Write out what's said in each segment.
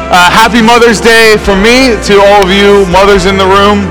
Happy Mother's Day from me to all of you mothers in the room.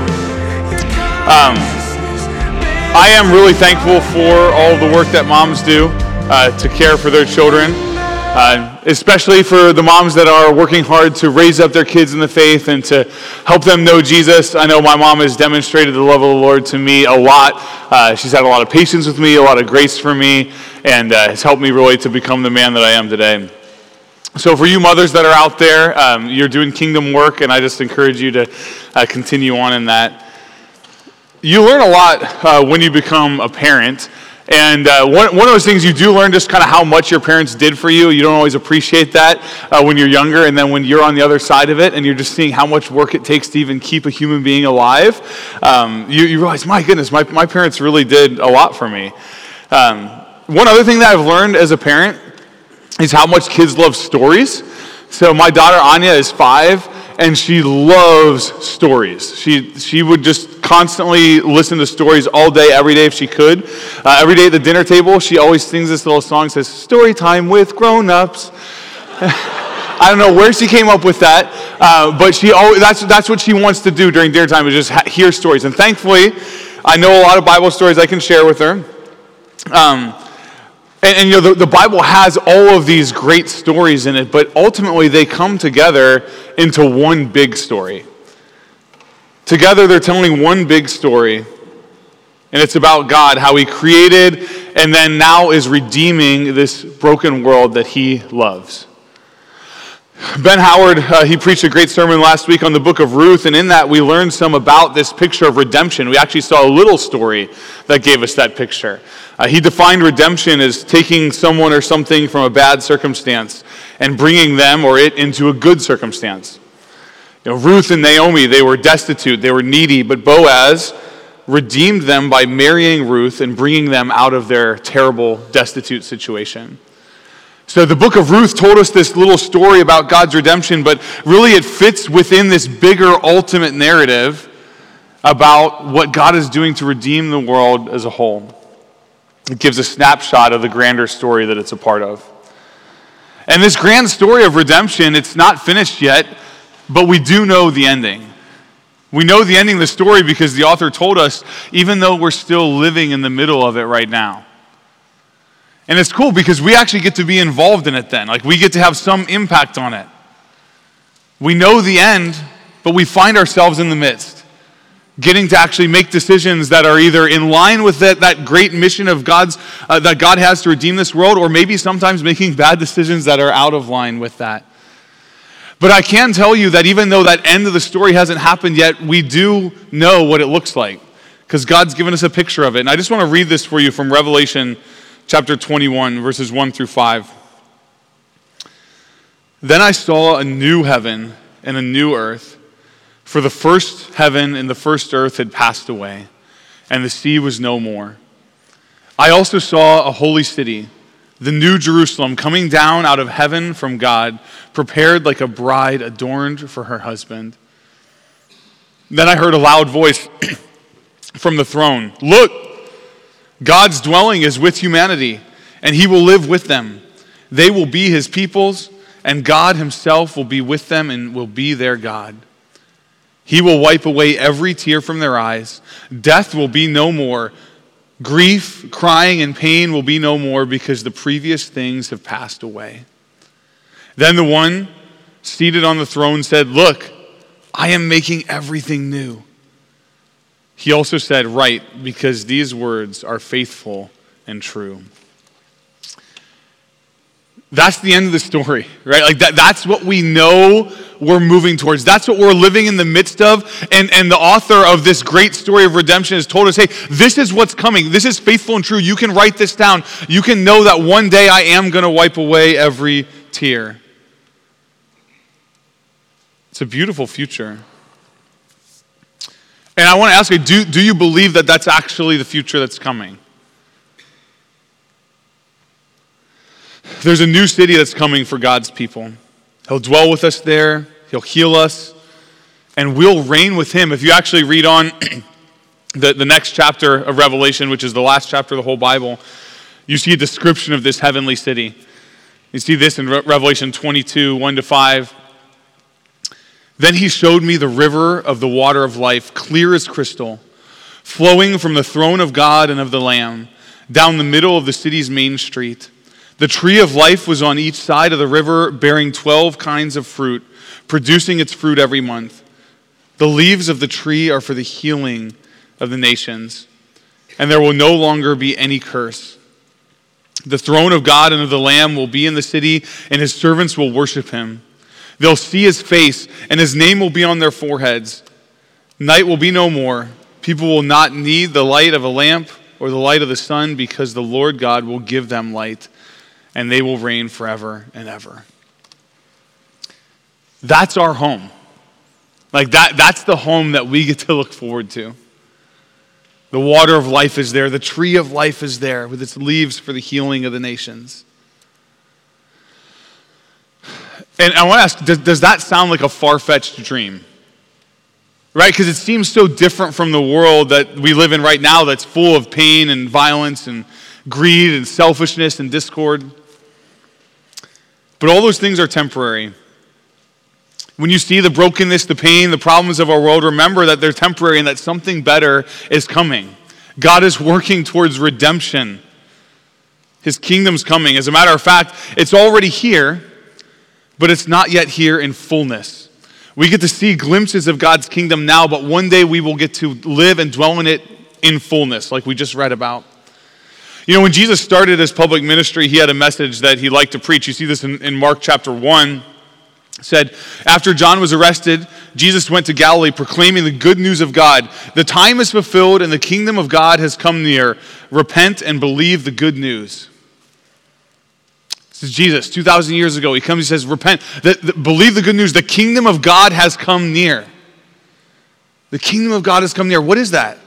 I am really thankful for all the work that moms do to care for their children, especially for the moms that are working hard to raise up their kids in the faith and to help them know Jesus. I know my mom has demonstrated the love of the Lord to me a lot. She's had a lot of patience with me, a lot of grace for me, and has helped me really to become the man that I am today. So for you mothers that are out there, you're doing kingdom work, and I just encourage you to continue on in that. You learn a lot when you become a parent, and one of those things you do learn just kind of how much your parents did for you. You don't always appreciate that when you're younger, and then when you're on the other side of it, and you're just seeing how much work it takes to even keep a human being alive, you realize, my goodness, my parents really did a lot for me. One other thing that I've learned as a parent is how much kids love stories. So my daughter Anya is 5, and she loves stories. She would just constantly listen to stories all day, every day if she could. Every day at the dinner table, she always sings this little song, says, "Story time with grown-ups." I don't know where she came up with that, but that's what she wants to do during dinner time, is just hear stories. And thankfully, I know a lot of Bible stories I can share with her. And you know, the Bible has all of these great stories in it, but ultimately they come together into one big story. Together they're telling one big story, and it's about God, how He created and then now is redeeming this broken world that He loves. Ben Howard, he preached a great sermon last week on the book of Ruth, and in that we learned some about this picture of redemption. We actually saw a little story that gave us that picture. He defined redemption as taking someone or something from a bad circumstance and bringing them or it into a good circumstance. You know, Ruth and Naomi, they were destitute, they were needy, but Boaz redeemed them by marrying Ruth and bringing them out of their terrible, destitute situation. So the book of Ruth told us this little story about God's redemption, but really it fits within this bigger ultimate narrative about what God is doing to redeem the world as a whole. It gives a snapshot of the grander story that it's a part of. And this grand story of redemption, it's not finished yet, but we do know the ending. We know the ending of the story because the author told us, even though we're still living in the middle of it right now. And it's cool because we actually get to be involved in it then. Like, we get to have some impact on it. We know the end, but we find ourselves in the midst, getting to actually make decisions that are either in line with that great mission of God's that God has to redeem this world, or maybe sometimes making bad decisions that are out of line with that. But I can tell you that even though that end of the story hasn't happened yet, we do know what it looks like, because God's given us a picture of it. And I just want to read this for you from Revelation chapter 21, verses 1 through 5. Then I saw a new heaven and a new earth, for the first heaven and the first earth had passed away, and the sea was no more. I also saw a holy city, the new Jerusalem, coming down out of heaven from God, prepared like a bride adorned for her husband. Then I heard a loud voice from the throne, "Look, God's dwelling is with humanity, and He will live with them. They will be His peoples, and God Himself will be with them and will be their God. He will wipe away every tear from their eyes. Death will be no more. Grief, crying, and pain will be no more, because the previous things have passed away." Then the one seated on the throne said, "Look, I am making everything new." He also said, "Write, because these words are faithful and true." That's the end of the story, right? Like that's what we know we're moving towards. That's what we're living in the midst of. And the author of this great story of redemption has told us, hey, this is what's coming. This is faithful and true. You can write this down. You can know that one day I am going to wipe away every tear. It's a beautiful future. And I want to ask you, do you believe that that's actually the future that's coming? There's a new city that's coming for God's people. He'll dwell with us there. He'll heal us. And we'll reign with Him. If you actually read on the next chapter of Revelation, which is the last chapter of the whole Bible, you see a description of this heavenly city. You see this in Revelation 22, 1 to 5. Then he showed me the river of the water of life, clear as crystal, flowing from the throne of God and of the Lamb, down the middle of the city's main street. The tree of life was on each side of the river, bearing 12 kinds of fruit, producing its fruit every month. The leaves of the tree are for the healing of the nations, and there will no longer be any curse. The throne of God and of the Lamb will be in the city, and his servants will worship him. They'll see his face, and his name will be on their foreheads. Night will be no more. People will not need the light of a lamp or the light of the sun, because the Lord God will give them light, and they will reign forever and ever. That's our home. Like that's the home that we get to look forward to. The water of life is there. The tree of life is there with its leaves for the healing of the nations. And I want to ask, does that sound like a far-fetched dream? Right? Because it seems so different from the world that we live in right now that's full of pain and violence and greed and selfishness and discord. But all those things are temporary. When you see the brokenness, the pain, the problems of our world, remember that they're temporary and that something better is coming. God is working towards redemption. His kingdom's coming. As a matter of fact, it's already here, but it's not yet here in fullness. We get to see glimpses of God's kingdom now, but one day we will get to live and dwell in it in fullness, like we just read about. You know, when Jesus started his public ministry, he had a message that he liked to preach. You see this in Mark chapter 1. It said, after John was arrested, Jesus went to Galilee proclaiming the good news of God. The time is fulfilled and the kingdom of God has come near. Repent and believe the good news. This is Jesus, 2,000 years ago. He comes, he says, repent, believe the good news. The kingdom of God has come near. The kingdom of God has come near. What is that?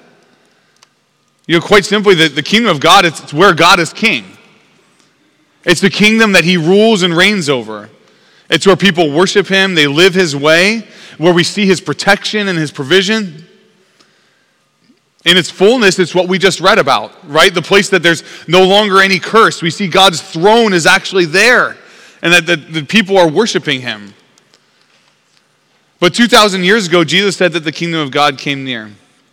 You know, quite simply, the kingdom of God, it's where God is king. It's the kingdom that he rules and reigns over. It's where people worship him, they live his way, where we see his protection and his provision. In its fullness, it's what we just read about, right? The place that there's no longer any curse. We see God's throne is actually there, and that the people are worshiping him. But 2,000 years ago, Jesus said that the kingdom of God came near.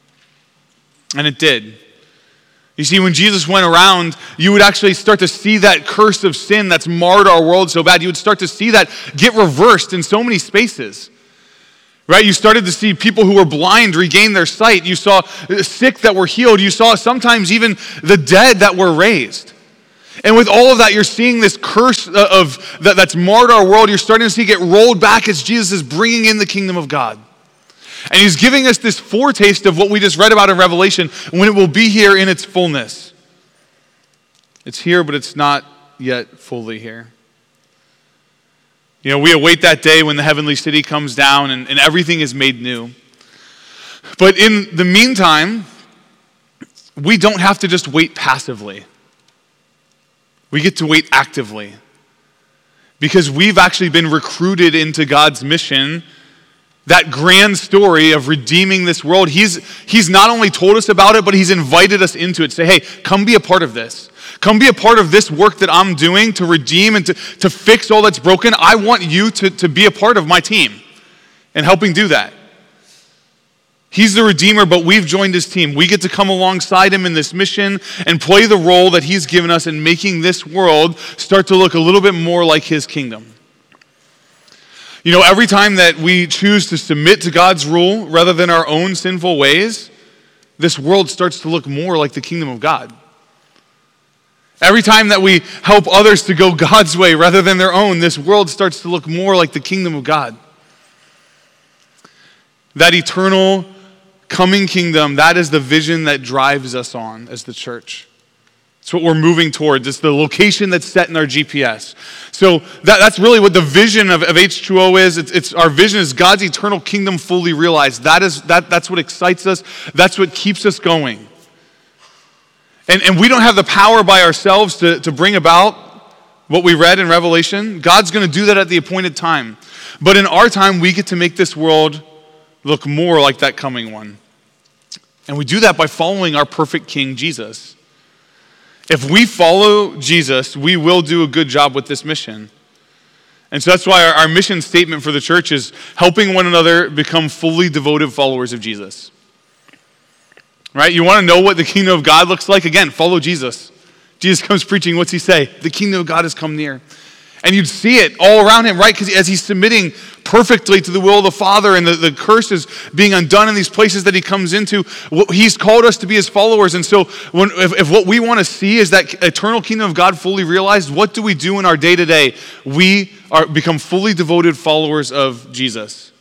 And it did. You see, when Jesus went around, you would actually start to see that curse of sin that's marred our world so bad. You would start to see that get reversed in so many spaces. Right? You started to see people who were blind regain their sight. You saw sick that were healed. You saw sometimes even the dead that were raised. And with all of that, you're seeing this curse that's marred our world. You're starting to see it get rolled back as Jesus is bringing in the kingdom of God. And he's giving us this foretaste of what we just read about in Revelation, when it will be here in its fullness. It's here, but it's not yet fully here. You know, we await that day when the heavenly city comes down and everything is made new. But in the meantime, we don't have to just wait passively. We get to wait actively. Because we've actually been recruited into God's mission, that grand story of redeeming this world. He's not only told us about it, but he's invited us into it. Say, hey, come be a part of this. Come be a part of this work that I'm doing to redeem and to fix all that's broken. I want you to be a part of my team and helping do that. He's the Redeemer, but we've joined his team. We get to come alongside him in this mission and play the role that he's given us in making this world start to look a little bit more like his kingdom. You know, every time that we choose to submit to God's rule rather than our own sinful ways, this world starts to look more like the kingdom of God. Every time that we help others to go God's way rather than their own, this world starts to look more like the kingdom of God. That eternal coming kingdom, that is the vision that drives us on as the church. It's what we're moving towards. It's the location that's set in our GPS. So that's really what the vision of H2O is. It's our vision is God's eternal kingdom fully realized. That's what excites us. That's what keeps us going. And we don't have the power by ourselves to bring about what we read in Revelation. God's going to do that at the appointed time. But in our time, we get to make this world look more like that coming one. And we do that by following our perfect King, Jesus. If we follow Jesus, we will do a good job with this mission. And so that's why our mission statement for the church is helping one another become fully devoted followers of Jesus. Right? You want to know what the kingdom of God looks like? Again, follow Jesus. Jesus comes preaching, what's he say? The kingdom of God has come near. And you'd see it all around him, right? Because as he's submitting perfectly to the will of the Father and the curse is being undone in these places that he comes into, he's called us to be his followers. And so if what we want to see is that eternal kingdom of God fully realized, what do we do in our day-to-day? We become fully devoted followers of Jesus.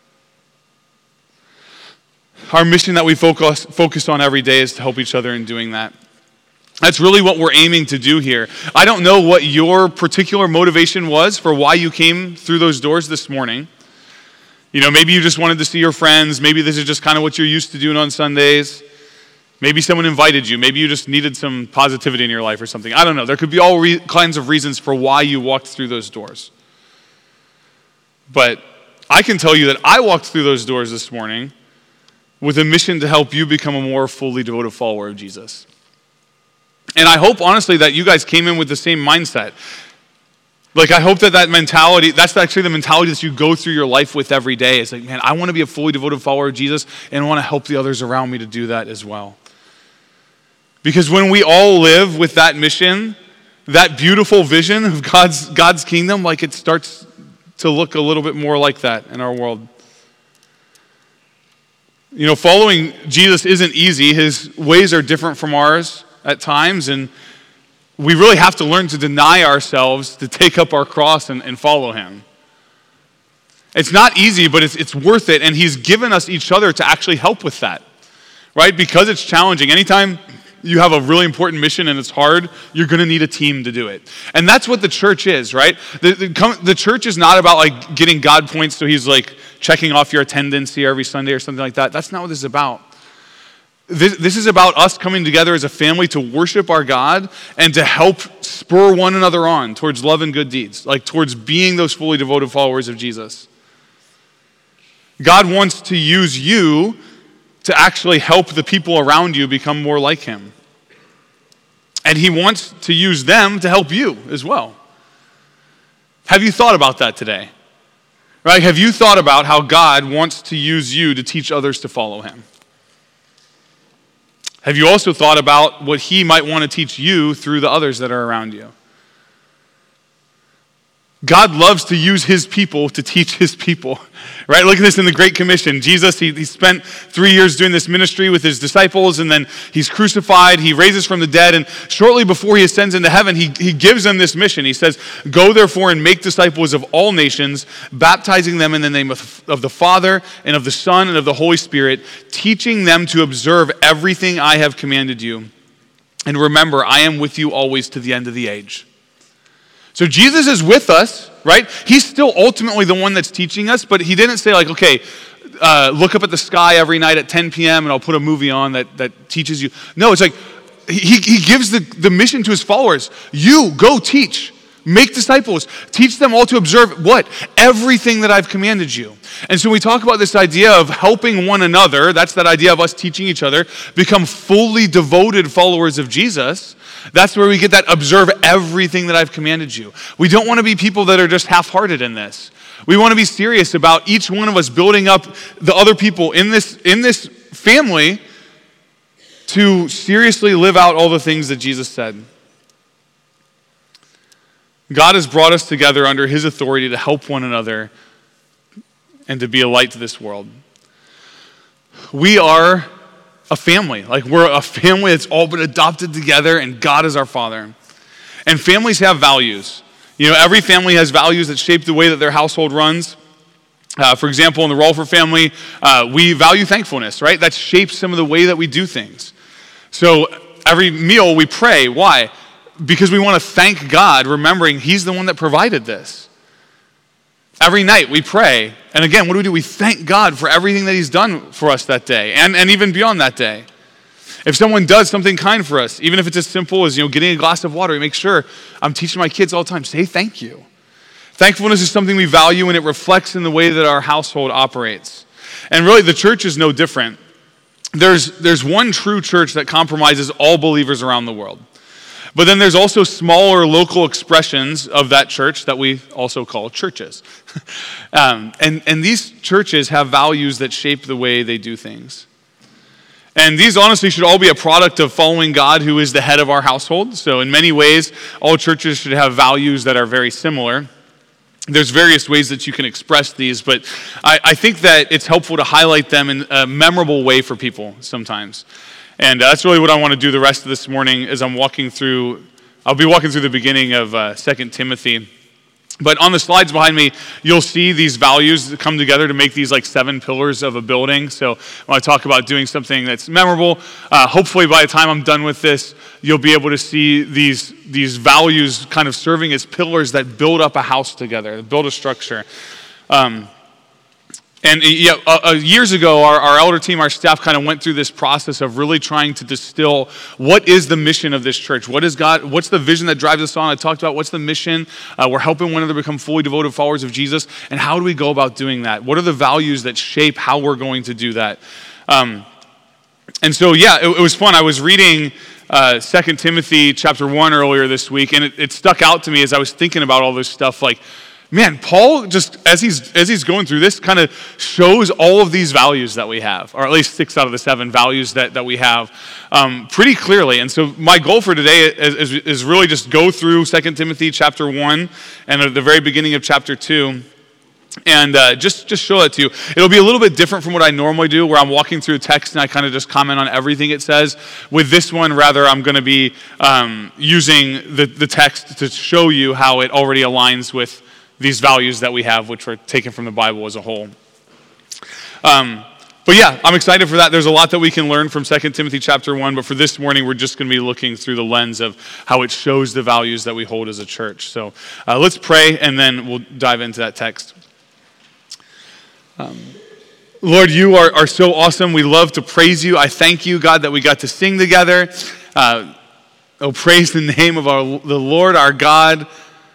Our mission that we focus on every day is to help each other in doing that. That's really what we're aiming to do here. I don't know what your particular motivation was for why you came through those doors this morning. Maybe you just wanted to see your friends. Maybe this is just kind of what you're used to doing on Sundays. Maybe someone invited you. Maybe you just needed some positivity in your life or something. I don't know. There could be all kinds of reasons for why you walked through those doors. But I can tell you that I walked through those doors this morning with a mission to help you become a more fully devoted follower of Jesus. And I hope, honestly, that you guys came in with the same mindset. I hope that mentality, that's actually the mentality that you go through your life with every day. It's like, man, I want to be a fully devoted follower of Jesus, and I want to help the others around me to do that as well. Because when we all live with that mission, that beautiful vision of God's kingdom, it starts to look a little bit more like that in our world. Following Jesus isn't easy. His ways are different from ours at times, and we really have to learn to deny ourselves, to take up our cross and follow him. It's not easy, but it's worth it, and he's given us each other to actually help with that, right? Because it's challenging. Anytime you have a really important mission and it's hard, you're going to need a team to do it. And that's what the church is, right? The church is not about getting God points so he's checking off your attendance here every Sunday or something like that. That's not what this is about. This is about us coming together as a family to worship our God and to help spur one another on towards love and good deeds, towards being those fully devoted followers of Jesus. God wants to use you to actually help the people around you become more like him. And he wants to use them to help you as well. Have you thought about that today? Right? Have you thought about how God wants to use you to teach others to follow him? Have you also thought about what he might want to teach you through the others that are around you? God loves to use his people to teach his people, right? Look at this in the Great Commission. Jesus, he spent 3 years doing this ministry with his disciples, and then he's crucified, he raises from the dead, and shortly before he ascends into heaven, he gives them this mission. He says, "Go therefore and make disciples of all nations, baptizing them in the name of the Father and of the Son and of the Holy Spirit, teaching them to observe everything I have commanded you. And remember, I am with you always to the end of the age." So Jesus is with us, right? He's still ultimately the one that's teaching us, but he didn't say okay, look up at the sky every night at 10 p.m. and I'll put a movie on that teaches you. No, it's he gives the mission to his followers. You go teach, make disciples, teach them all to observe what? Everything that I've commanded you. And so we talk about this idea of helping one another, that's that idea of us teaching each other, become fully devoted followers of Jesus. That's where we get that observe everything that I've commanded you. We don't want to be people that are just half-hearted in this. We want to be serious about each one of us building up the other people in this family to seriously live out all the things that Jesus said. God has brought us together under his authority to help one another and to be a light to this world. We are a family. We're a family that's all been adopted together, and God is our Father. And families have values. Every family has values that shape the way that their household runs. For example, in the Rolfer family, we value thankfulness, right? That shapes some of the way that we do things. So every meal we pray. Why? Because we want to thank God, remembering he's the one that provided this. Every night we pray. And again, what do? We thank God for everything that he's done for us that day and even beyond that day. If someone does something kind for us, even if it's as simple as getting a glass of water, we make sure, I'm teaching my kids all the time, say thank you. Thankfulness is something we value, and it reflects in the way that our household operates. And really, the church is no different. There's one true church that compromises all believers around the world. But then there's also smaller local expressions of that church that we also call churches. And these churches have values that shape the way they do things. And these honestly should all be a product of following God, who is the head of our household. So in many ways, all churches should have values that are very similar. There's various ways that you can express these, but I think that it's helpful to highlight them in a memorable way for people sometimes. And that's really what I want to do the rest of this morning as I'll be walking through the beginning of 2 Timothy. But on the slides behind me, you'll see these values that come together to make these like 7 pillars of a building. So when I talk about doing something that's memorable, hopefully by the time I'm done with this, you'll be able to see these values kind of serving as pillars that build up a house together, build a structure. Years ago, our elder team, our staff kind of went through this process of really trying to distill what is the mission of this church? What's the vision that drives us on? I talked about what's the mission? We're helping one another become fully devoted followers of Jesus. And how do we go about doing that? What are the values that shape how we're going to do that? It was fun. I was reading 2 Timothy chapter 1 earlier this week, and it stuck out to me as I was thinking about all this stuff. Like, man, Paul just, as he's going through this, kind of shows all of these values that we have, or at least 6 out of the 7 values that we have pretty clearly. And so my goal for today is really just go through 2 Timothy chapter 1 and at the very beginning of chapter 2 and just show that to you. It'll be a little bit different from what I normally do, where I'm walking through a text and I kind of just comment on everything it says. With this one, rather, I'm going to be using the text to show you how it already aligns with these values that we have, which were taken from the Bible as a whole. I'm excited for that. There's a lot that we can learn from 2 Timothy chapter 1, but for this morning, we're just going to be looking through the lens of how it shows the values that we hold as a church. So let's pray, and then we'll dive into that text. Lord, you are so awesome. We love to praise you. I thank you, God, that we got to sing together. Praise the name of the Lord, our God.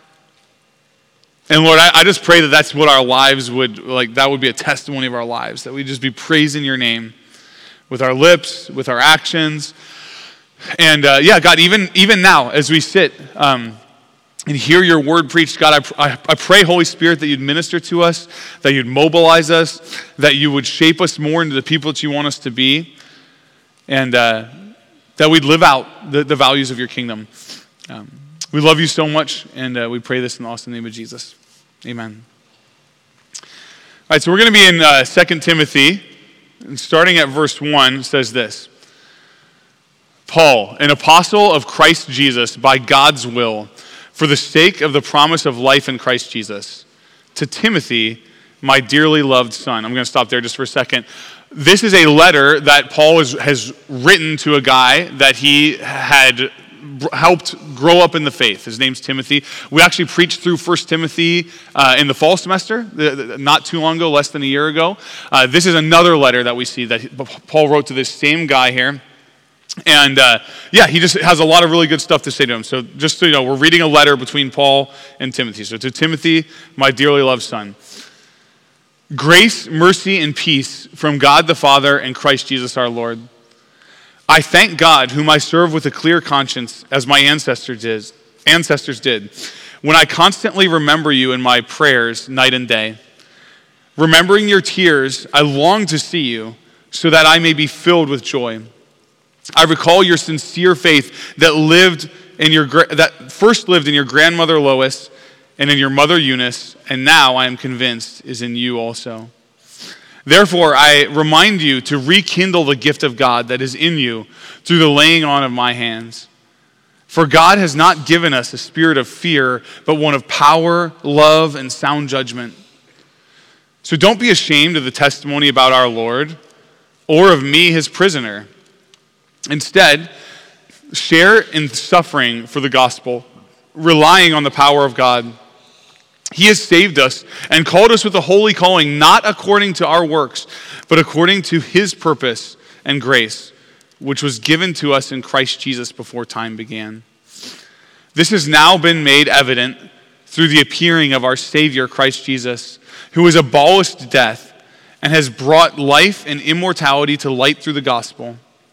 And Lord, I just pray that that's what our lives would, like, that would be a testimony of our lives, that we just be praising your name with our lips, with our actions. And God, even now, as we sit and hear your word preached, God, I pray, Holy Spirit, that you'd minister to us, that you'd mobilize us, that you would shape us more into the people that you want us to be, and that we'd live out the values of your kingdom. We love you so much, and we pray this in the awesome name of Jesus. Amen. All right, so we're going to be in 2 Timothy, and starting at verse 1, says this. Paul, an apostle of Christ Jesus by God's will, for the sake of the promise of life in Christ Jesus, to Timothy, my dearly loved son. I'm going to stop there just for a second. This is a letter that Paul has written to a guy that he had helped grow up in the faith. His name's Timothy. We actually preached through 1 Timothy in the fall semester, not too long ago, less than a year ago. This is another letter that we see that Paul wrote to this same guy here. And he just has a lot of really good stuff to say to him. So just so you know, we're reading a letter between Paul and Timothy. So to Timothy, my dearly loved son. Grace, mercy, and peace from God the Father and Christ Jesus our Lord. I thank God, whom I serve with a clear conscience, as my ancestors did, when I constantly remember you in my prayers night and day. Remembering your tears, I long to see you, so that I may be filled with joy. I recall your sincere faith that first lived in your grandmother Lois and in your mother Eunice, and now I am convinced is in you also. Therefore, I remind you to rekindle the gift of God that is in you through the laying on of my hands. For God has not given us a spirit of fear, but one of power, love, and sound judgment. So don't be ashamed of the testimony about our Lord, or of me, his prisoner. Instead, share in suffering for the gospel, relying on the power of God. He has saved us and called us with a holy calling, not according to our works, but according to his purpose and grace, which was given to us in Christ Jesus before time began. This has now been made evident through the appearing of our Savior, Christ Jesus, who has abolished death and has brought life and immortality to light through the gospel.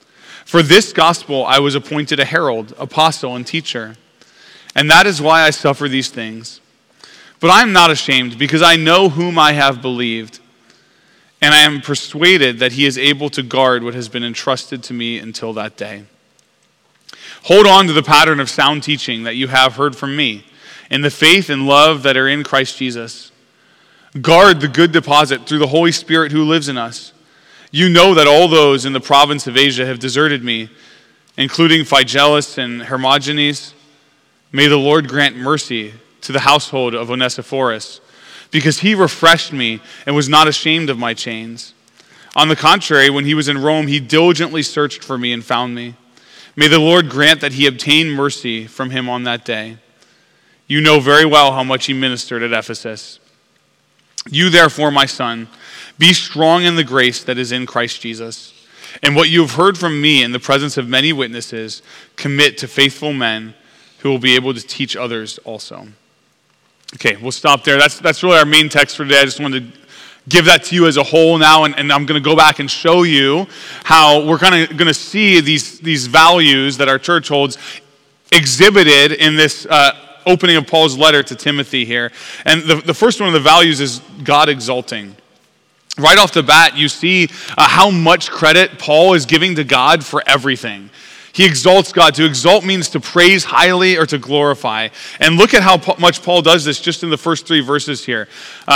For this gospel I was appointed a herald, apostle, and teacher. And that is why I suffer these things. But I am not ashamed, because I know whom I have believed, and I am persuaded that he is able to guard what has been entrusted to me until that day. Hold on to the pattern of sound teaching that you have heard from me, in the faith and love that are in Christ Jesus. Guard the good deposit through the Holy Spirit who lives in us. You know that all those in the province of Asia have deserted me, including Phygelus and Hermogenes. May the Lord grant mercy to the household of Onesiphorus, because he refreshed me and was not ashamed of my chains. On the contrary, when he was in Rome, he diligently searched for me and found me. May the Lord grant that he obtain mercy from him on that day. You know very well how much he ministered at Ephesus. You therefore, my son, be strong in the grace that is in Christ Jesus. And what you have heard from me in the presence of many witnesses, commit to faithful men who will be able to teach others also. Okay, we'll stop there. That's really our main text for today. I just wanted to give that to you as a whole now, and I'm going to go back and show you how we're kind of going to see these values that our church holds exhibited in this opening of Paul's letter to Timothy here. And the first one of the values is God exalting. Right off the bat, you see how much credit Paul is giving to God for everything. He exalts God. To exalt means to praise highly or to glorify. And look at how much Paul does this just in the first 3 verses here.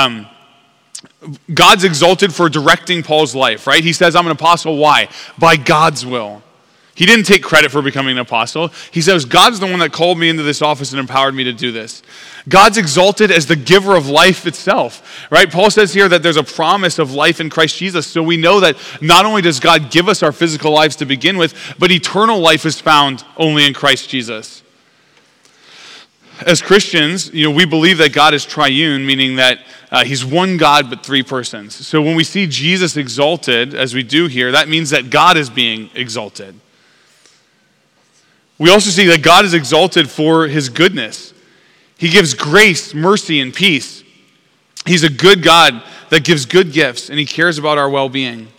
God's exalted for directing Paul's life, right? He says, I'm an apostle. Why? By God's will. He didn't take credit for becoming an apostle. He says, God's the one that called me into this office and empowered me to do this. God's exalted as the giver of life itself, right? Paul says here that there's a promise of life in Christ Jesus. So we know that not only does God give us our physical lives to begin with, but eternal life is found only in Christ Jesus. As Christians, we believe that God is triune, meaning that he's one God but 3 persons. So when we see Jesus exalted, as we do here, that means that God is being exalted. We also see that God is exalted for his goodness. He gives grace, mercy, and peace. He's a good God that gives good gifts, and he cares about our well-being.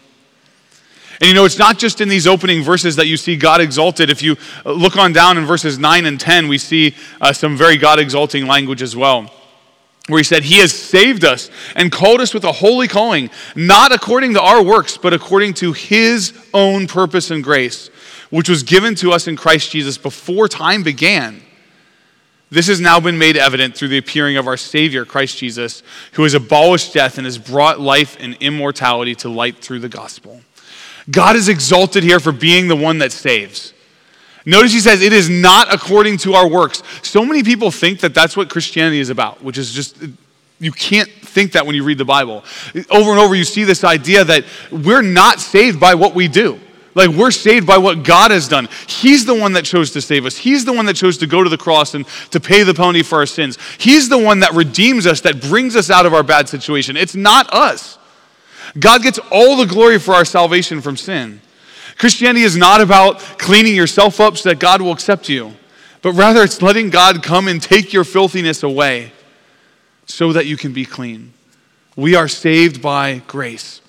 And it's not just in these opening verses that you see God exalted. If you look on down in verses 9 and 10, we see some very God-exalting language as well, where he said, he has saved us and called us with a holy calling, not according to our works, but according to his own purpose and grace, which was given to us in Christ Jesus before time began. This has now been made evident through the appearing of our Savior, Christ Jesus, who has abolished death and has brought life and immortality to light through the gospel. God is exalted here for being the one that saves. Notice he says, it is not according to our works. So many people think that that's what Christianity is about, which is just, you can't think that when you read the Bible. Over and over you see this idea that we're not saved by what we do. Like, we're saved by what God has done. He's the one that chose to save us. He's the one that chose to go to the cross and to pay the penalty for our sins. He's the one that redeems us, that brings us out of our bad situation. It's not us. God gets all the glory for our salvation from sin. Christianity is not about cleaning yourself up so that God will accept you, but rather it's letting God come and take your filthiness away so that you can be clean. We are saved by grace.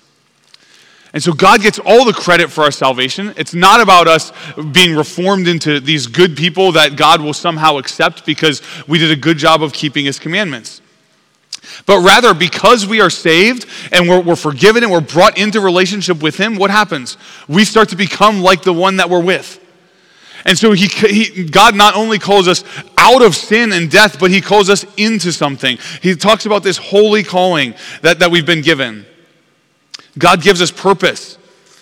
And so God gets all the credit for our salvation. It's not about us being reformed into these good people that God will somehow accept because we did a good job of keeping his commandments. But rather, because we are saved and we're forgiven and we're brought into relationship with him, what happens? We start to become like the one that we're with. And so God not only calls us out of sin and death, but he calls us into something. He talks about this holy calling that we've been given. God gives us purpose.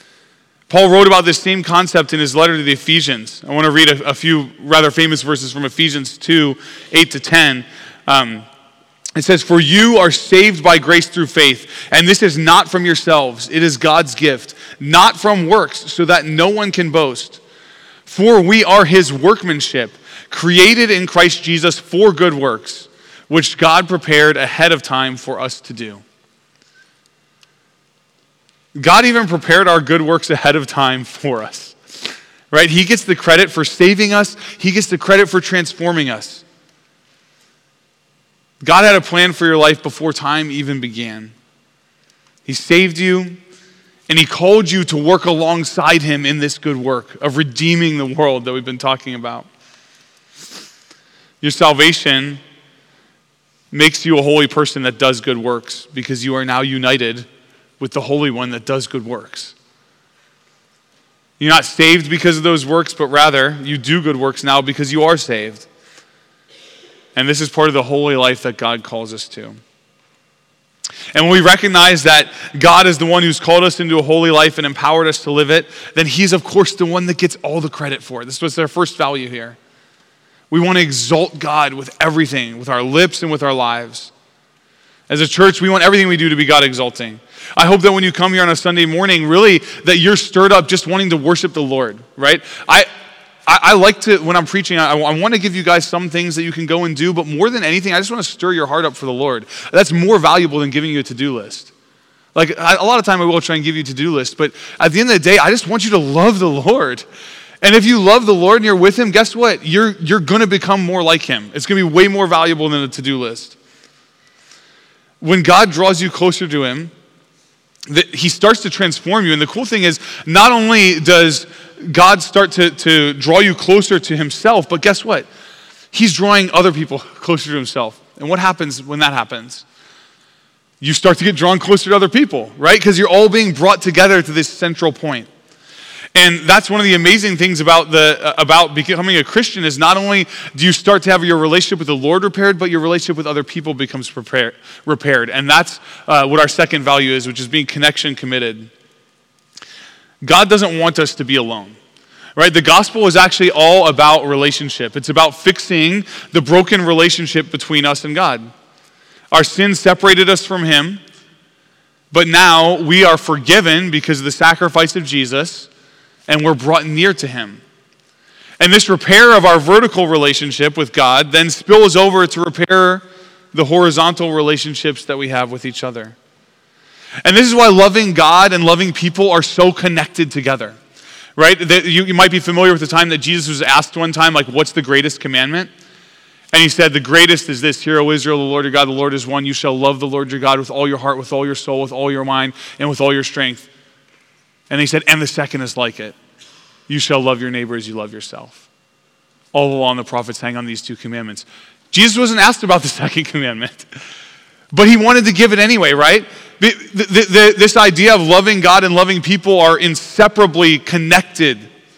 Paul wrote about this same concept in his letter to the Ephesians. I want to read a few rather famous verses from Ephesians 2, 8 to 10. It says, for you are saved by grace through faith, and this is not from yourselves. It is God's gift, not from works, so that no one can boast. For we are his workmanship, created in Christ Jesus for good works, which God prepared ahead of time for us to do. God even prepared our good works ahead of time for us, right? He gets the credit for saving us. He gets the credit for transforming us. God had a plan for your life before time even began. He saved you, And he called you to work alongside him in this good work of redeeming the world that we've been talking about. Your salvation makes you a holy person that does good works because you are now united with the Holy One that does good works. You're not saved because of those works, but rather you do good works now because you are saved. And this is part of the holy life that God calls us to. And when we recognize that God is the one who's called us into a holy life and empowered us to live it, then he's of course the one that gets all the credit for it. This was our first value here. We want to exalt God with everything, with our lips and with our lives. As a church, we want everything we do to be God exalting. I hope that when you come here on a Sunday morning, really that you're stirred up just wanting to worship the Lord, right? I like to, when I'm preaching, I want to give you guys some things that you can go and do, but more than anything, I just want to stir your heart up for the Lord. That's more valuable than giving you a to-do list. Like, a lot of time I will try and give you a to-do list, but at the end of the day, I just want you to love the Lord. And if you love the Lord and you're with him, guess what? You're going to become more like him. It's going to be way more valuable than a to-do list. When God draws you closer to him, he starts to transform you. And the cool thing is, not only does God start to draw you closer to himself, but guess what? He's drawing other people closer to himself. And what happens when that happens? You start to get drawn closer to other people, right? Because you're all being brought together to this central point. And that's one of the amazing things about becoming a Christian is not only do you start to have your relationship with the Lord repaired, but your relationship with other people becomes repaired. And that's what our second value is, which is being connection committed. God doesn't want us to be alone, right? The gospel is actually all about relationship. It's about fixing the broken relationship between us and God. Our sin separated us from him, but now we are forgiven because of the sacrifice of Jesus, and we're brought near to him. And this repair of our vertical relationship with God then spills over to repair the horizontal relationships that we have with each other. And this is why loving God and loving people are so connected together, right? You might be familiar with the time that Jesus was asked one time, like, what's the greatest commandment? And he said, the greatest is this, hear, O Israel, the Lord your God, the Lord is one. You shall love the Lord your God with all your heart, with all your soul, with all your mind, and with all your strength. And he said, and the second is like it. You shall love your neighbor as you love yourself. All along the prophets hang on these two commandments. Jesus wasn't asked about the second commandment, but he wanted to give it anyway, right? This idea of loving God and loving people are inseparably connected.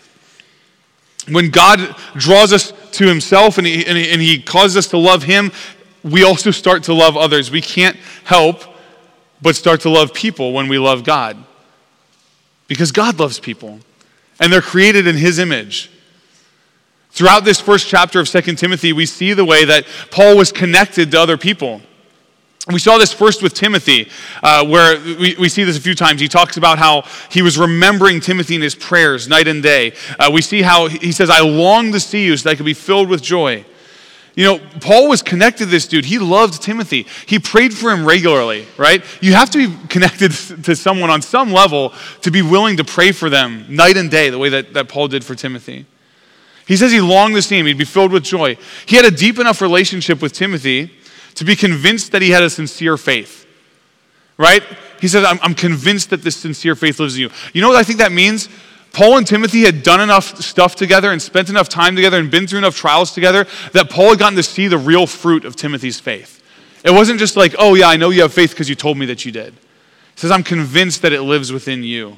When God draws us to himself and he causes us to love him, we also start to love others. We can't help but start to love people when we love God. Because God loves people, and they're created in his image. Throughout this first chapter of 2 Timothy, we see the way that Paul was connected to other people. We saw this first with Timothy, where we see this a few times. He talks about how he was remembering Timothy in his prayers night and day. We see how he says, I long to see you so that I could be filled with joy. You know, Paul was connected to this dude. He loved Timothy. He prayed for him regularly, right? You have to be connected to someone on some level to be willing to pray for them night and day, the way that Paul did for Timothy. He says he longed to see him. He'd be filled with joy. He had a deep enough relationship with Timothy to be convinced that he had a sincere faith, right? He says, I'm convinced that this sincere faith lives in you. You know what I think that means? Paul and Timothy had done enough stuff together and spent enough time together and been through enough trials together that Paul had gotten to see the real fruit of Timothy's faith. It wasn't just like, oh yeah, I know you have faith because you told me that you did. He says, I'm convinced that it lives within you.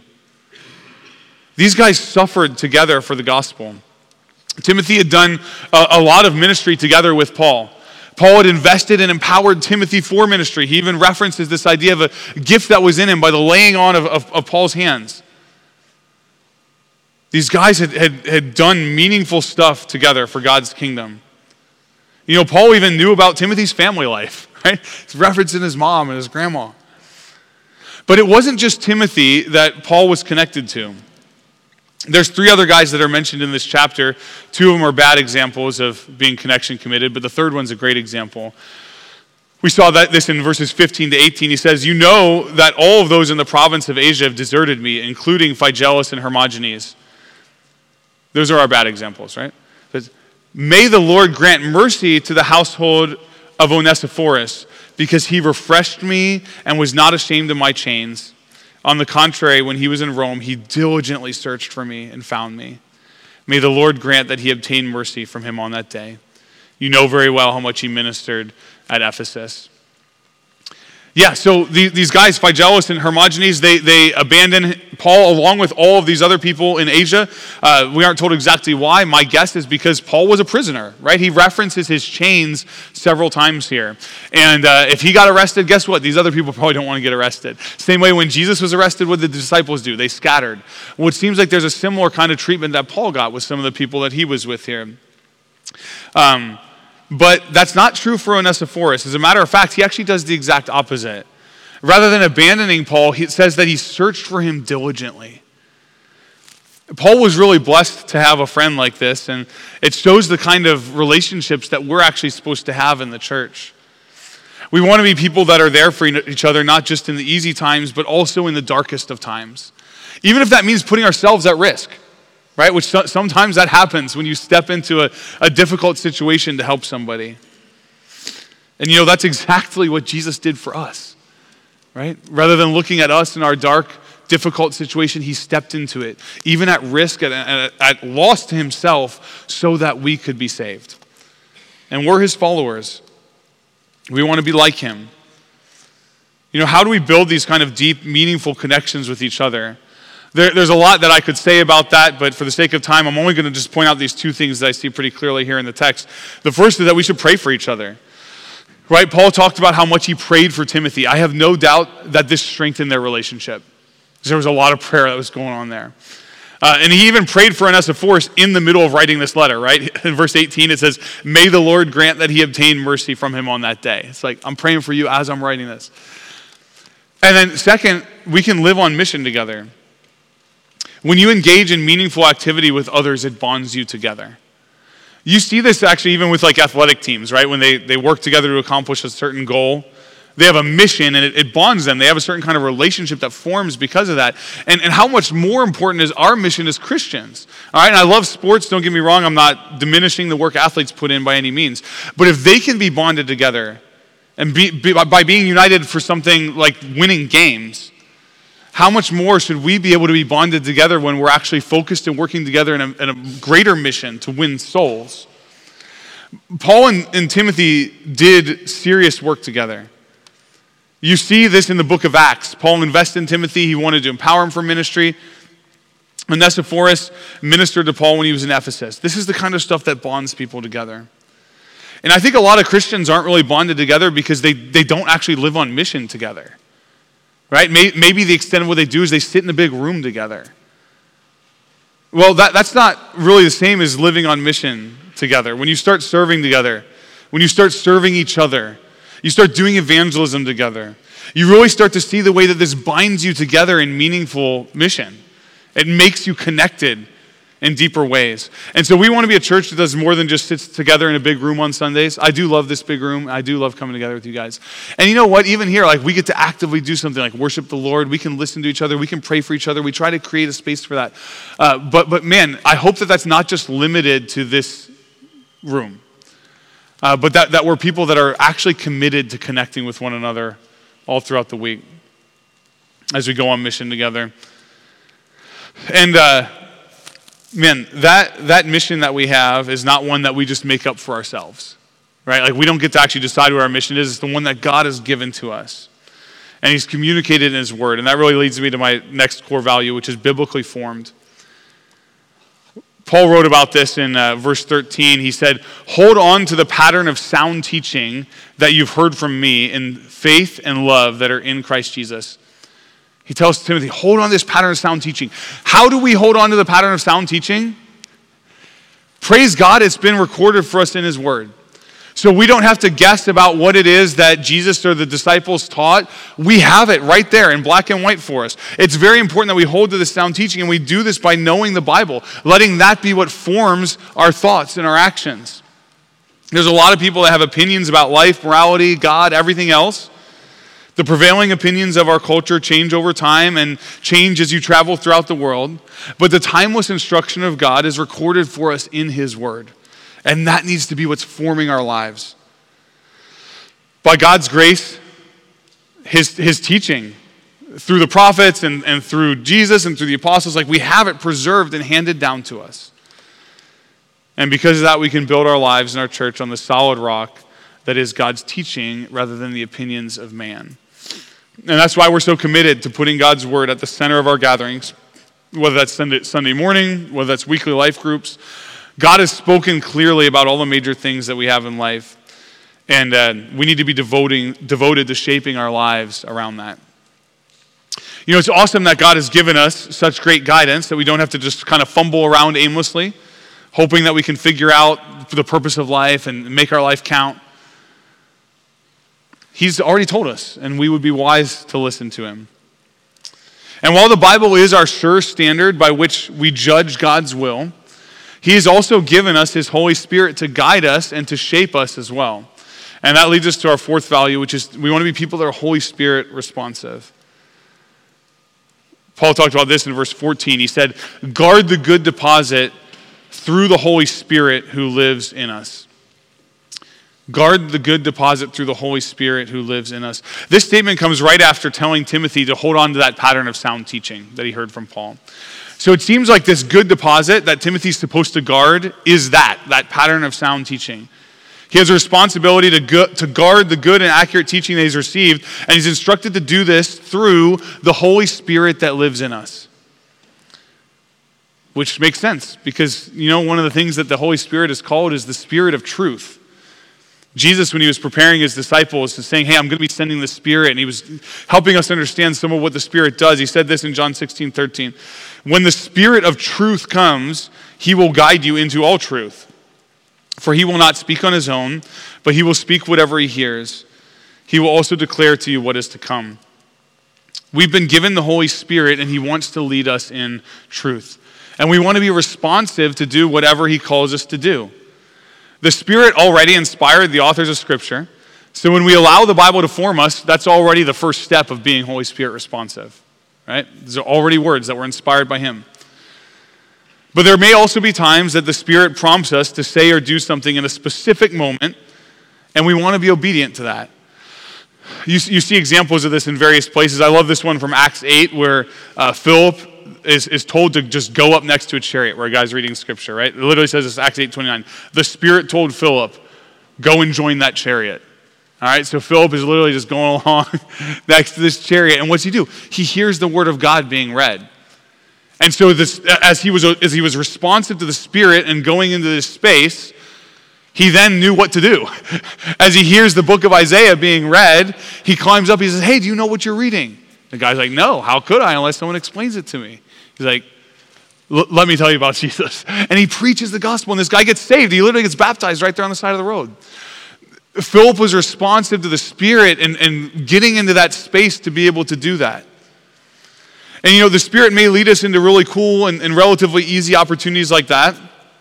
These guys suffered together for the gospel. Timothy had done a lot of ministry together with Paul. Paul had invested and empowered Timothy for ministry. He even references this idea of a gift that was in him by the laying on of Paul's hands. These guys had done meaningful stuff together for God's kingdom. You know, Paul even knew about Timothy's family life, right? He's referencing his mom and his grandma. But it wasn't just Timothy that Paul was connected to. There's three other guys that are mentioned in this chapter. Two of them are bad examples of being connection committed, but the third one's a great example. We saw this in verses 15 to 18. He says, you know that all of those in the province of Asia have deserted me, including Phygelus and Hermogenes. Those are our bad examples, right? But may the Lord grant mercy to the household of Onesiphorus, because he refreshed me and was not ashamed of my chains. On the contrary, when he was in Rome, he diligently searched for me and found me. May the Lord grant that he obtained mercy from him on that day. You know very well how much he ministered at Ephesus. Yeah, so these guys, Phygellus and Hermogenes, they abandon Paul along with all of these other people in Asia. We aren't told exactly why. My guess is because Paul was a prisoner, right? He references his chains several times here. And if he got arrested, guess what? These other people probably don't want to get arrested. Same way when Jesus was arrested, what did the disciples do? They scattered. Well, it seems like there's a similar kind of treatment that Paul got with some of the people that he was with here. But that's not true for Onesiphorus. As a matter of fact, he actually does the exact opposite. Rather than abandoning Paul, it says that he searched for him diligently. Paul was really blessed to have a friend like this, and it shows the kind of relationships that we're actually supposed to have in the church. We want to be people that are there for each other, not just in the easy times, but also in the darkest of times. Even if that means putting ourselves at risk. Right, which sometimes that happens when you step into a difficult situation to help somebody. And that's exactly what Jesus did for us, right? Rather than looking at us in our dark, difficult situation, he stepped into it, even at risk, at loss to himself, so that we could be saved. And we're his followers. We want to be like him. How do we build these kind of deep, meaningful connections with each other? There's a lot that I could say about that, but for the sake of time, I'm only going to just point out these two things that I see pretty clearly here in the text. The first is that we should pray for each other. Right? Paul talked about how much he prayed for Timothy. I have no doubt that this strengthened their relationship. There was a lot of prayer that was going on there. And he even prayed for Onesiphorus in the middle of writing this letter, right? In verse 18, it says, may the Lord grant that he obtain mercy from him on that day. It's like, I'm praying for you as I'm writing this. And then second, we can live on mission together. When you engage in meaningful activity with others, it bonds you together. You see this actually even with athletic teams, right? When they work together to accomplish a certain goal, they have a mission and it bonds them. They have a certain kind of relationship that forms because of that. And how much more important is our mission as Christians? All right, and I love sports, don't get me wrong. I'm not diminishing the work athletes put in by any means. But if they can be bonded together and by being united for something like winning games, how much more should we be able to be bonded together when we're actually focused and working together in a greater mission to win souls? Paul and Timothy did serious work together. You see this in the book of Acts. Paul invested in Timothy. He wanted to empower him for ministry. Onesiphorus ministered to Paul when he was in Ephesus. This is the kind of stuff that bonds people together. And I think a lot of Christians aren't really bonded together because they don't actually live on mission together. Right? Maybe the extent of what they do is they sit in a big room together. Well, that's not really the same as living on mission together. When you start serving together, when you start serving each other, you start doing evangelism together, you really start to see the way that this binds you together in meaningful mission. It makes you connected in deeper ways. And so we want to be a church that does more than just sits together in a big room on Sundays. I do love this big room. I do love coming together with you guys. And you know what? Even here, we get to actively do something like worship the Lord. We can listen to each other. We can pray for each other. We try to create a space for that. But man, I hope that that's not just limited to this room. But that we're people that are actually committed to connecting with one another all throughout the week as we go on mission together. And man, that mission that we have is not one that we just make up for ourselves, right? We don't get to actually decide what our mission is. It's the one that God has given to us. And he's communicated in his word. And that really leads me to my next core value, which is biblically formed. Paul wrote about this in verse 13. He said, hold on to the pattern of sound teaching that you've heard from me in faith and love that are in Christ Jesus. He tells Timothy, hold on to this pattern of sound teaching. How do we hold on to the pattern of sound teaching? Praise God, it's been recorded for us in his word. So we don't have to guess about what it is that Jesus or the disciples taught. We have it right there in black and white for us. It's very important that we hold to this sound teaching, and we do this by knowing the Bible, letting that be what forms our thoughts and our actions. There's a lot of people that have opinions about life, morality, God, everything else. The prevailing opinions of our culture change over time and change as you travel throughout the world. But the timeless instruction of God is recorded for us in his word. And that needs to be what's forming our lives. By God's grace, his teaching, through the prophets and through Jesus and through the apostles. Like, we have it preserved and handed down to us. And because of that, we can build our lives and our church on the solid rock that is God's teaching rather than the opinions of man. And that's why we're so committed to putting God's word at the center of our gatherings, whether that's Sunday morning, whether that's weekly life groups. God has spoken clearly about all the major things that we have in life, and we need to be devoted to shaping our lives around that. You know, it's awesome that God has given us such great guidance that we don't have to just kind of fumble around aimlessly, hoping that we can figure out the purpose of life and make our life count. He's already told us, and we would be wise to listen to him. And while the Bible is our sure standard by which we judge God's will, he has also given us his Holy Spirit to guide us and to shape us as well. And that leads us to our fourth value, which is we want to be people that are Holy Spirit responsive. Paul talked about this in verse 14. He said, guard the good deposit through the Holy Spirit who lives in us. Guard the good deposit through the Holy Spirit who lives in us. This statement comes right after telling Timothy to hold on to that pattern of sound teaching that he heard from Paul. So it seems like this good deposit that Timothy's supposed to guard is that pattern of sound teaching. He has a responsibility to guard the good and accurate teaching that he's received, and he's instructed to do this through the Holy Spirit that lives in us. Which makes sense, because, you know, one of the things that the Holy Spirit is called is the Spirit of truth. Jesus, when he was preparing his disciples, was saying, hey, I'm going to be sending the Spirit, and he was helping us understand some of what the Spirit does. He said this in John 16:13. When the Spirit of truth comes, he will guide you into all truth. For he will not speak on his own, but he will speak whatever he hears. He will also declare to you what is to come. We've been given the Holy Spirit, and he wants to lead us in truth. And we want to be responsive to do whatever he calls us to do. The Spirit already inspired the authors of Scripture. So when we allow the Bible to form us, that's already the first step of being Holy Spirit responsive. Right? These are already words that were inspired by him. But there may also be times that the Spirit prompts us to say or do something in a specific moment, and we want to be obedient to that. You see examples of this in various places. I love this one from Acts 8 where Philip is told to just go up next to a chariot where a guy's reading Scripture, right? It literally says this, Acts 8:29. The Spirit told Philip, go and join that chariot. All right, so Philip is literally just going along next to this chariot, and what's he do? He hears the Word of God being read. And so this, as he was responsive to the Spirit and going into this space, he then knew what to do. As he hears the book of Isaiah being read, he climbs up, he says, hey, do you know what you're reading? The guy's like, no, how could I unless someone explains it to me? He's like, let me tell you about Jesus. And he preaches the gospel, and this guy gets saved. He literally gets baptized right there on the side of the road. Philip was responsive to the Spirit and getting into that space to be able to do that. And you know, the Spirit may lead us into really cool and relatively easy opportunities like that,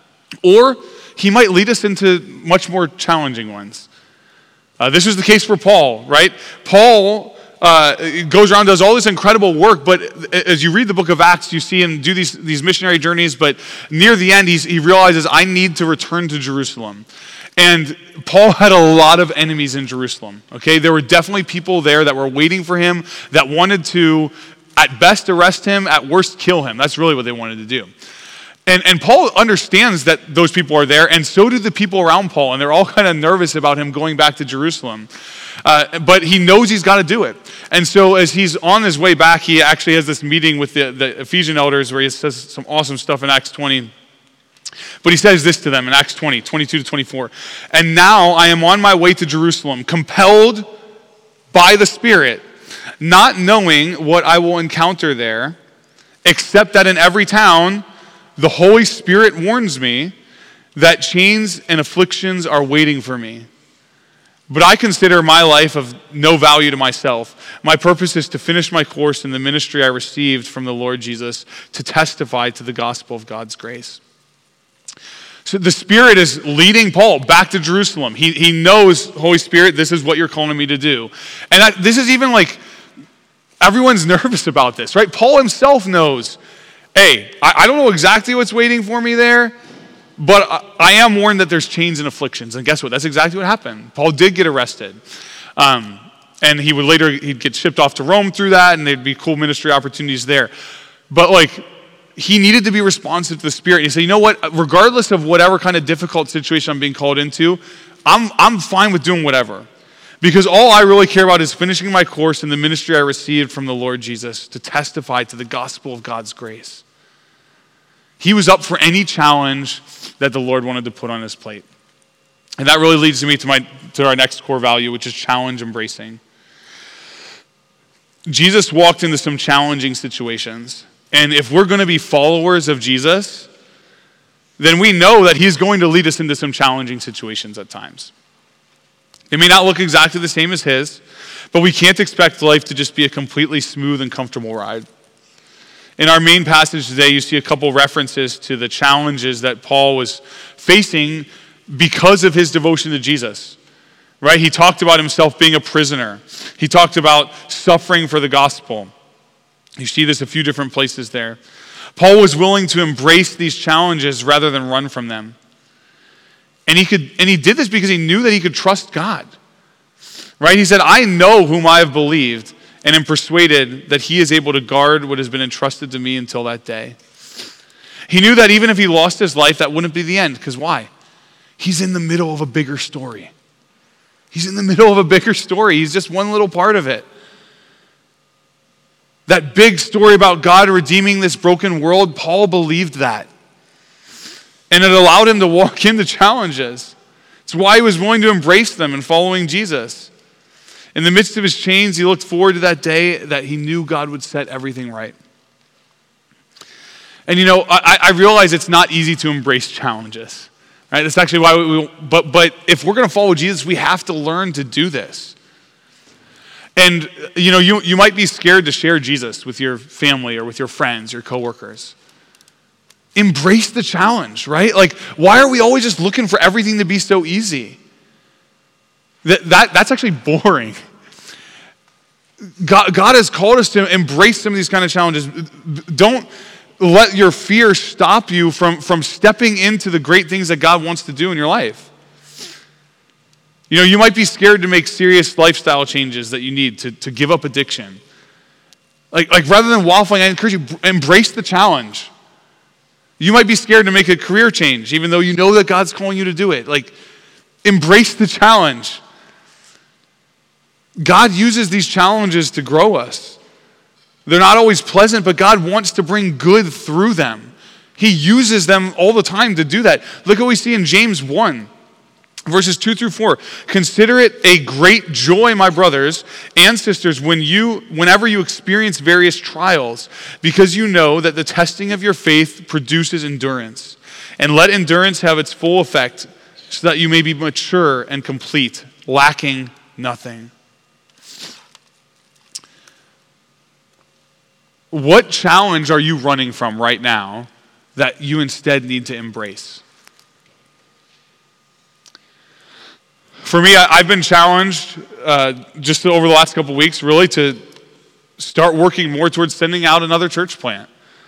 or he might lead us into much more challenging ones. This was the case for Paul, right? Paul goes around, does all this incredible work, but as you read the book of Acts, you see him do these missionary journeys, but near the end, he realizes, I need to return to Jerusalem. And Paul had a lot of enemies in Jerusalem, okay? There were definitely people there that were waiting for him, that wanted to, at best, arrest him, at worst, kill him. That's really what they wanted to do. And Paul understands that those people are there, and so do the people around Paul, and they're all kind of nervous about him going back to Jerusalem. But he knows he's got to do it. And so as he's on his way back, he actually has this meeting with the Ephesian elders where he says some awesome stuff in Acts 20. But he says this to them in Acts 20, 22 to 24. And now I am on my way to Jerusalem, compelled by the Spirit, not knowing what I will encounter there, except that in every town the Holy Spirit warns me that chains and afflictions are waiting for me. But I consider my life of no value to myself. My purpose is to finish my course in the ministry I received from the Lord Jesus to testify to the gospel of God's grace. So the Spirit is leading Paul back to Jerusalem. He knows, Holy Spirit, this is what you're calling me to do. And this is even like, everyone's nervous about this, right? Paul himself knows, hey, I don't know exactly what's waiting for me there, but I am warned that there's chains and afflictions. And guess what? That's exactly what happened. Paul did get arrested. And he'd get shipped off to Rome through that, and there'd be cool ministry opportunities there. But like, he needed to be responsive to the Spirit. And he said, you know what, regardless of whatever kind of difficult situation I'm being called into, I'm fine with doing whatever. Because all I really care about is finishing my course in the ministry I received from the Lord Jesus to testify to the gospel of God's grace. He was up for any challenge that the Lord wanted to put on his plate. And that really leads me to our next core value, which is challenge embracing. Jesus walked into some challenging situations. And if we're going to be followers of Jesus, then we know that he's going to lead us into some challenging situations at times. It may not look exactly the same as his, but we can't expect life to just be a completely smooth and comfortable ride. In our main passage today, you see a couple references to the challenges that Paul was facing because of his devotion to Jesus. Right? He talked about himself being a prisoner. He talked about suffering for the gospel. You see this a few different places there. Paul was willing to embrace these challenges rather than run from them. And he did this because he knew that he could trust God. Right? He said, I know whom I have believed and am persuaded that he is able to guard what has been entrusted to me until that day. He knew that even if he lost his life, that wouldn't be the end. Because why? He's in the middle of a bigger story. He's in the middle of a bigger story. He's just one little part of it. That big story about God redeeming this broken world, Paul believed that. And it allowed him to walk into challenges. It's why he was willing to embrace them and following Jesus. In the midst of his chains, he looked forward to that day that he knew God would set everything right. And you know, I realize it's not easy to embrace challenges. Right? That's actually why but if we're going to follow Jesus, we have to learn to do this. And you know, you might be scared to share Jesus with your family or with your friends, your coworkers. Embrace the challenge, right? Like, why are we always just looking for everything to be so easy? That's actually boring. God has called us to embrace some of these kind of challenges. Don't let your fear stop you from stepping into the great things that God wants to do in your life. You know, you might be scared to make serious lifestyle changes that you need to give up addiction. Like rather than waffling, I encourage you, embrace the challenge. You might be scared to make a career change, even though you know that God's calling you to do it. Like, embrace the challenge. God uses these challenges to grow us. They're not always pleasant, but God wants to bring good through them. He uses them all the time to do that. Look what we see in James 1. Verses 2 through 4. Consider it a great joy, my brothers and sisters, whenever you experience various trials, because you know that the testing of your faith produces endurance. And let endurance have its full effect, so that you may be mature and complete, lacking nothing. What challenge are you running from right now that you instead need to embrace? For me, I've been challenged just over the last couple of weeks, really, to start working more towards sending out another church plant.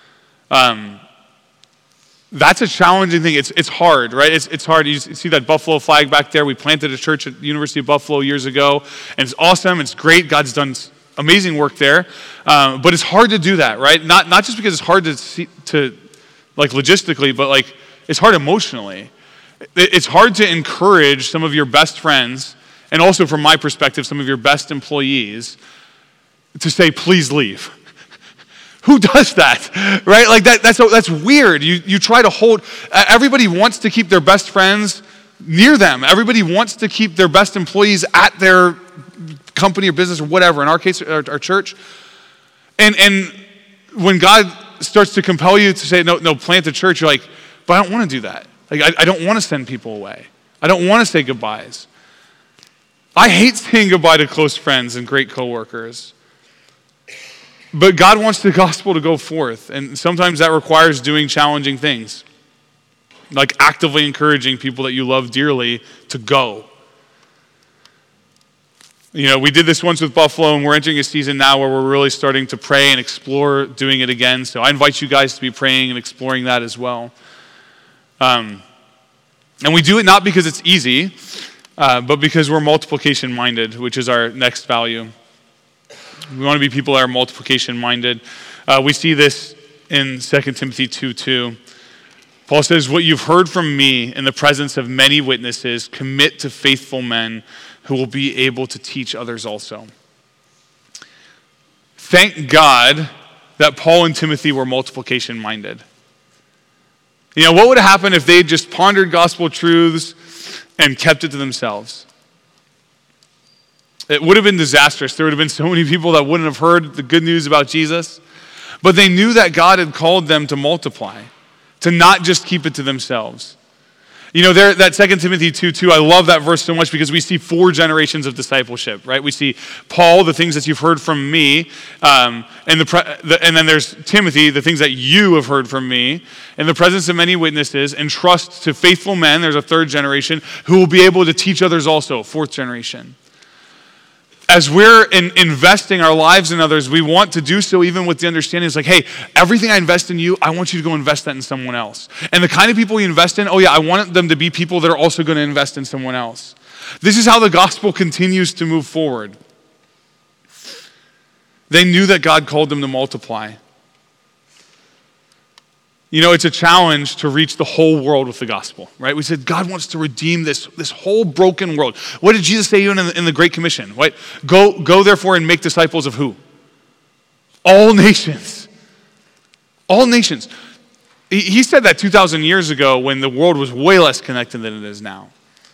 That's a challenging thing. It's hard, right? It's hard. You see that Buffalo flag back there? We planted a church at the University of Buffalo years ago, and it's awesome. It's great. God's done amazing work there. But it's hard to do that, right? Not just because it's hard to see, like logistically, but like it's hard emotionally. It's hard to encourage some of your best friends, and also from my perspective, some of your best employees, to say, please leave. Who does that, right? Like that's weird. You try to hold, everybody wants to keep their best friends near them. Everybody wants to keep their best employees at their company or business or whatever, in our case, our church. And when God starts to compel you to say, no, plant a church, you're like, but I don't want to do that. Like, I don't want to send people away. I don't want to say goodbyes. I hate saying goodbye to close friends and great coworkers. But God wants the gospel to go forth, and sometimes that requires doing challenging things, like actively encouraging people that you love dearly to go. You know, we did this once with Buffalo, and we're entering a season now where we're really starting to pray and explore doing it again. So I invite you guys to be praying and exploring that as well. And we do it not because it's easy, but because we're multiplication-minded, which is our next value. We want to be people that are multiplication-minded. We see this in 2 Timothy 2:2. Paul says, "What you've heard from me in the presence of many witnesses, commit to faithful men who will be able to teach others also." Thank God that Paul and Timothy were multiplication-minded. You know, what would have happened if they just pondered gospel truths and kept it to themselves? It would have been disastrous. There would have been so many people that wouldn't have heard the good news about Jesus. But they knew that God had called them to multiply, to not just keep it to themselves. You know, that 2 Timothy 2:2, I love that verse so much because we see 4 generations of discipleship, right? We see Paul, the things that you've heard from me, and then there's Timothy, the things that you have heard from me, in the presence of many witnesses, and trust to faithful men, there's a 3rd generation, who will be able to teach others also, 4th generation. As we're investing our lives in others, we want to do so even with the understanding, it's like, hey, everything I invest in you, I want you to go invest that in someone else. And the kind of people you invest in, I want them to be people that are also going to invest in someone else. This is how the gospel continues to move forward. They knew that God called them to multiply. You know, it's a challenge to reach the whole world with the gospel, right? We said God wants to redeem this whole broken world. What did Jesus say even in the Great Commission? Right? Go therefore and make disciples of who? All nations. All nations. He said that 2,000 years ago when the world was way less connected than it is now.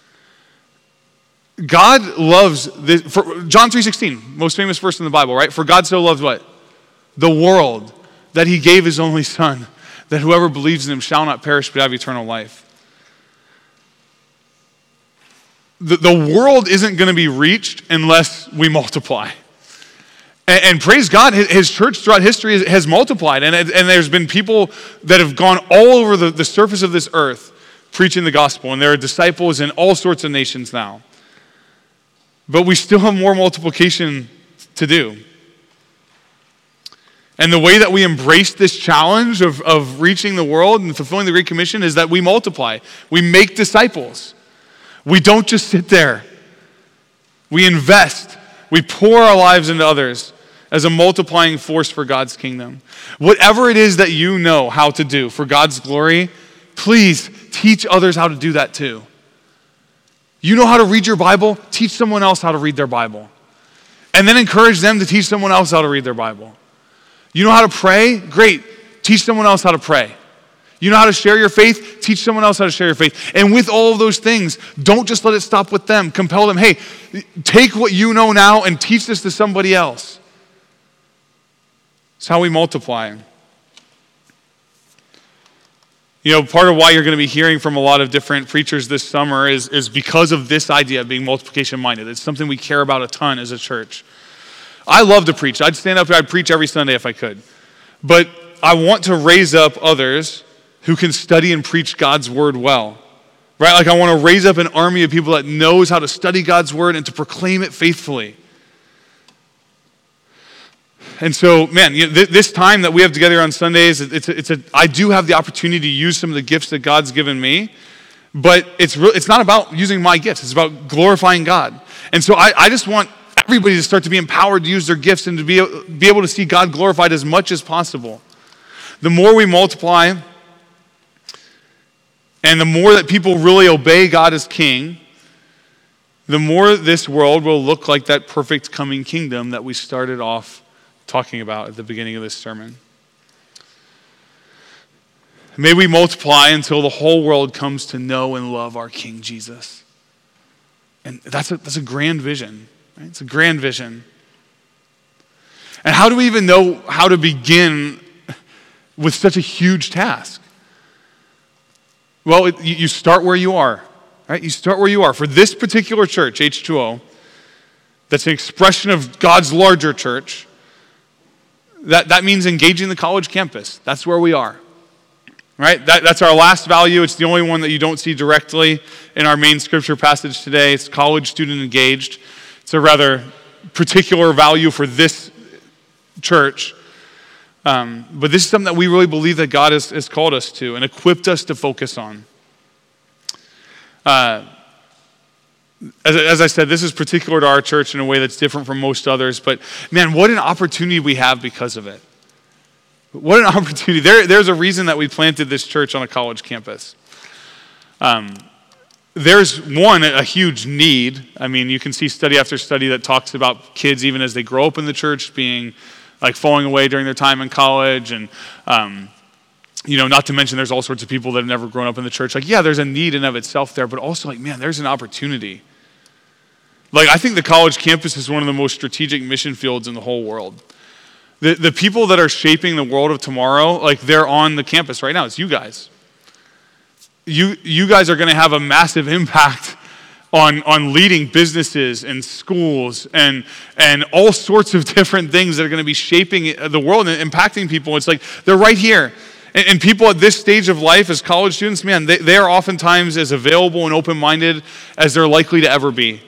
God loves this. For John 3:16, most famous verse in the Bible, right? For God so loved what? The world, that he gave his only son, that whoever believes in him shall not perish but have eternal life. The world isn't going to be reached unless we multiply. And praise God, his church throughout history has multiplied. And there's been people that have gone all over the surface of this earth preaching the gospel. And there are disciples in all sorts of nations now. But we still have more multiplication to do. And the way that we embrace this challenge of reaching the world and fulfilling the Great Commission is that we multiply. We make disciples. We don't just sit there. We invest. We pour our lives into others as a multiplying force for God's kingdom. Whatever it is that you know how to do for God's glory, please teach others how to do that too. You know how to read your Bible? Teach someone else how to read their Bible. And then encourage them to teach someone else how to read their Bible. You know how to pray? Great. Teach someone else how to pray. You know how to share your faith? Teach someone else how to share your faith. And with all of those things, don't just let it stop with them. Compel them, hey, take what you know now and teach this to somebody else. It's how we multiply. You know, part of why you're going to be hearing from a lot of different preachers this summer is because of this idea of being multiplication-minded. It's something we care about a ton as a church. I love to preach. I'd stand up here, I'd preach every Sunday if I could. But I want to raise up others who can study and preach God's word well. Right? Like I want to raise up an army of people that knows how to study God's word and to proclaim it faithfully. And so, man, this time that we have together on Sundays, I do have the opportunity to use some of the gifts that God's given me, but it's not about using my gifts. It's about glorifying God. And so I just want everybody to start to be empowered to use their gifts and to be able to see God glorified as much as possible. The more we multiply and the more that people really obey God as King, the more this world will look like that perfect coming kingdom that we started off talking about at the beginning of this sermon. May we multiply until the whole world comes to know and love our King Jesus. And that's a grand vision. Right? It's a grand vision. And how do we even know how to begin with such a huge task? Well, you start where you are. Right? You start where you are. For this particular church, H2O, that's an expression of God's larger church, that means engaging the college campus. That's where we are. Right? That's our last value. It's the only one that you don't see directly in our main scripture passage today. It's college student engaged. It's a rather particular value for this church. But this is something that we really believe that God has called us to and equipped us to focus on. As I said, this is particular to our church in a way that's different from most others, but man, what an opportunity we have because of it. What an opportunity. There's a reason that we planted this church on a college campus. There's a huge need. I mean, you can see study after study that talks about kids, even as they grow up in the church, being like falling away during their time in college. And, not to mention there's all sorts of people that have never grown up in the church. Like, yeah, there's a need in of itself there, but also like, man, there's an opportunity. Like, I think the college campus is one of the most strategic mission fields in the whole world. The people that are shaping the world of tomorrow, like they're on the campus right now. It's you guys. You guys are going to have a massive impact on leading businesses and schools and all sorts of different things that are going to be shaping the world and impacting people. It's like they're right here. And people at this stage of life as college students, man, they are oftentimes as available and open-minded as they're likely to ever be.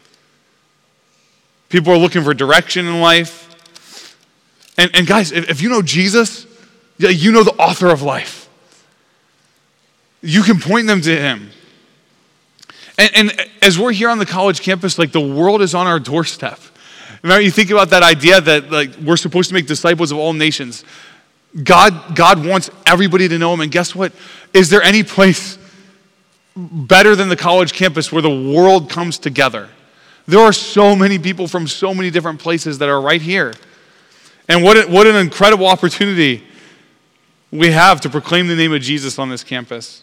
People are looking for direction in life. And guys, if you know Jesus, you know the author of life. You can point them to him. And as we're here on the college campus, like the world is on our doorstep. Remember, you think about that idea that like we're supposed to make disciples of all nations. God wants everybody to know him. And guess what? Is there any place better than the college campus where the world comes together? There are so many people from so many different places that are right here. And what an incredible opportunity we have to proclaim the name of Jesus on this campus.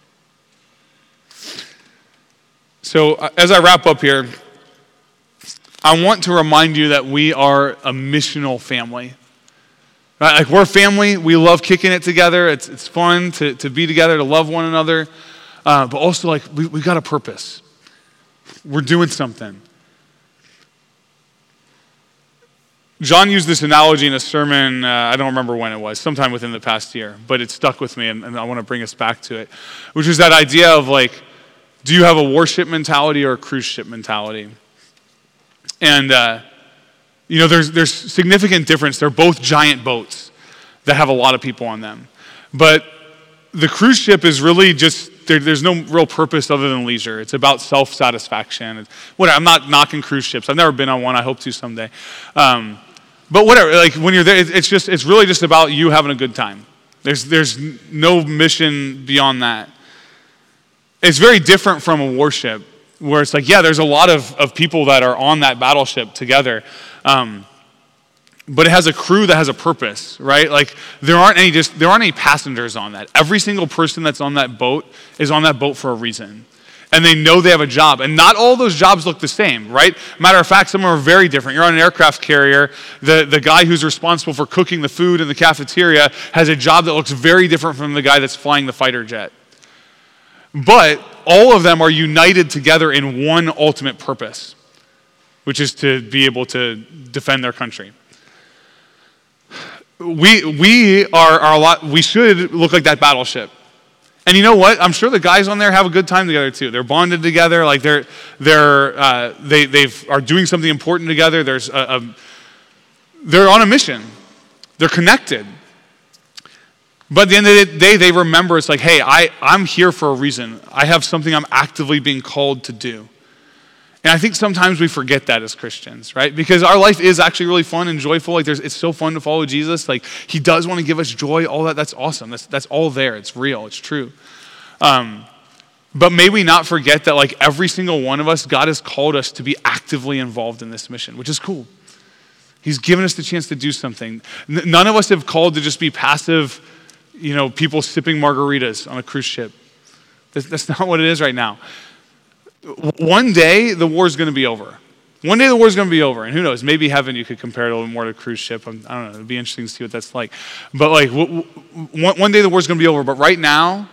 So as I wrap up here, I want to remind you that we are a missional family. Right? Like we're a family. We love kicking it together. It's fun to be together, to love one another. But also like we've got a purpose. We're doing something. John used this analogy in a sermon, I don't remember when it was, sometime within the past year, but it stuck with me and I want to bring us back to it, which is that idea of like, do you have a warship mentality or a cruise ship mentality? And, there's significant difference. They're both giant boats that have a lot of people on them. But the cruise ship is really just, there's no real purpose other than leisure. It's about self-satisfaction. I'm not knocking cruise ships. I've never been on one. I hope to someday. But whatever, like when you're there, it's really just about you having a good time. There's no mission beyond that. It's very different from a warship where it's like, yeah, there's a lot of people that are on that battleship together. But it has a crew that has a purpose, right? Like there aren't any passengers on that. Every single person that's on that boat is on that boat for a reason. And they know they have a job. And not all those jobs look the same, right? Matter of fact, some are very different. You're on an aircraft carrier. The guy who's responsible for cooking the food in the cafeteria has a job that looks very different from the guy that's flying the fighter jet. But all of them are united together in one ultimate purpose, which is to be able to defend their country. We should look like that battleship. And you know what? I'm sure the guys on there have a good time together too. They're bonded together, like they are doing something important together. They're on a mission. They're connected. But at the end of the day, they remember it's like, hey, I'm here for a reason. I have something I'm actively being called to do. And I think sometimes we forget that as Christians, right? Because our life is actually really fun and joyful. Like it's so fun to follow Jesus. Like he does want to give us joy, all that. That's awesome. That's all there. It's real. It's true. But may we not forget that like every single one of us, God has called us to be actively involved in this mission, which is cool. He's given us the chance to do something. None of us have called to just be passive, people sipping margaritas on a cruise ship. That's not what it is right now. One day, the war is going to be over. One day, the war is going to be over. And who knows, maybe heaven you could compare it a little more to a cruise ship. I don't know, it'd be interesting to see what that's like. But like, one day the war is going to be over. But right now,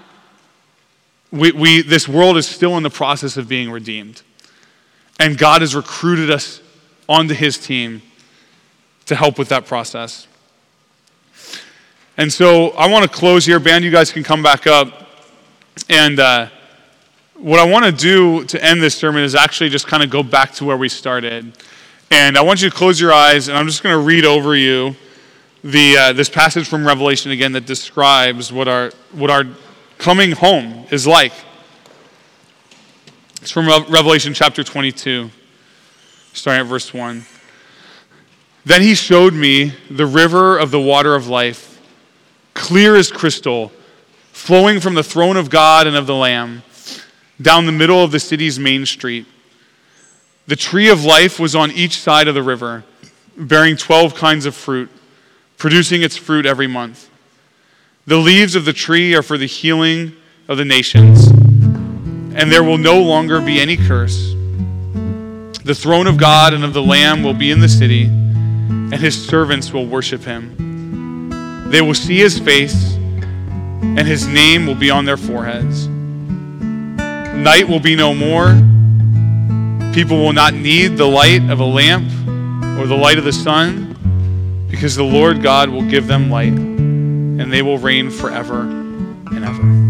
this world is still in the process of being redeemed. And God has recruited us onto his team to help with that process. And so I want to close here. Band, you guys can come back up. And what I want to do to end this sermon is actually just kind of go back to where we started. And I want you to close your eyes, and I'm just going to read over you this passage from Revelation again that describes what our coming home is like. It's from Revelation chapter 22, starting at verse 1. Then he showed me the river of the water of life, clear as crystal, flowing from the throne of God and of the Lamb, down the middle of the city's main street. The tree of life was on each side of the river, bearing 12 kinds of fruit, producing its fruit every month. The leaves of the tree are for the healing of the nations, and there will no longer be any curse. The throne of God and of the Lamb will be in the city, and his servants will worship him. They will see his face, and his name will be on their foreheads. Night will be no more. People will not need the light of a lamp or the light of the sun, because the Lord God will give them light, and they will reign forever and ever.